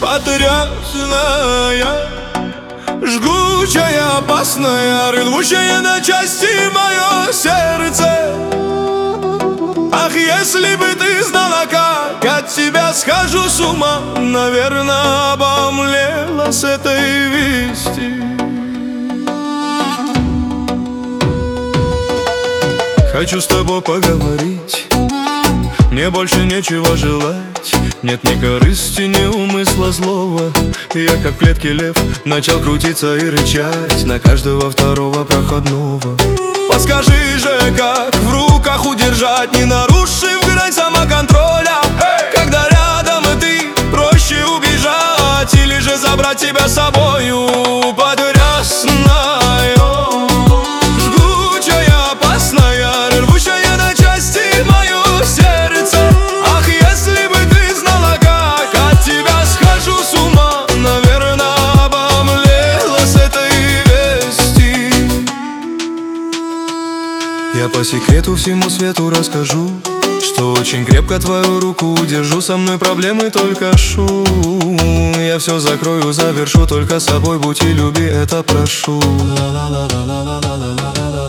потрясная, жгучая, опасная, рвущая на части мое сердце. Ах, если бы ты знала, как от тебя схожу с ума, наверное, обомлела с этой вести. Хочу с тобой поговорить, мне больше нечего желать. Нет ни корысти, ни умысла злого. Я как в клетке лев начал крутиться и рычать на каждого второго проходного. Подскажи же, как в руках удержать, не нарушив грань самоконтроля. Когда рядом и ты, проще убежать или же забрать тебя с собою. Потрясная, жгучая, опасная, рвущая на части мое сердце. Ах, если бы ты знала, как от тебя схожу с ума, наверное, обомлела с этой вести. Я по секрету всему свету расскажу, что очень крепко твою руку удержу. Со мной проблемы только шум. Я все закрою, завершу, только собой будь и люби, это прошу.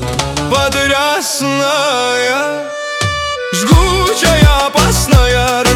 Потрясная, жгучая, опасная,